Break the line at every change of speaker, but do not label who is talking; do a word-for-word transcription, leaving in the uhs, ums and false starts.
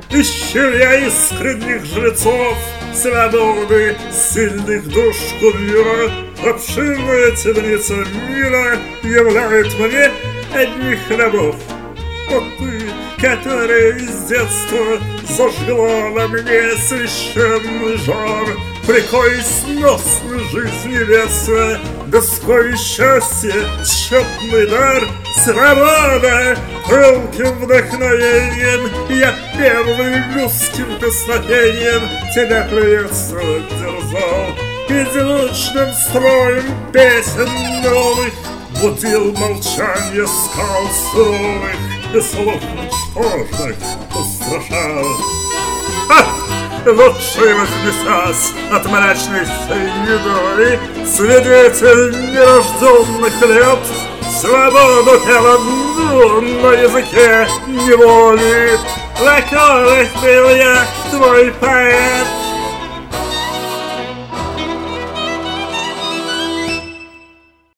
ищу я искренних жрецов свободы, сильных душ кумира. Обширная темница мира являет мне одних рабов. Вот ты, которая из детства зажгла во мне священный жар, прикой сносной жизни леса, доской счастья, тщетный дар, свобода, пылким вдохновением, я первым русским песнопением тебя приветствовать дерзал. Беззвучным строем песен новых будил молчание скал суровых и слов ничтожных устрашал. Ха! Лучший вознесясь от мрачной среды, свидетель нерожденных лет, свободу пел одну на языке неволи. Какой был я твой поэт,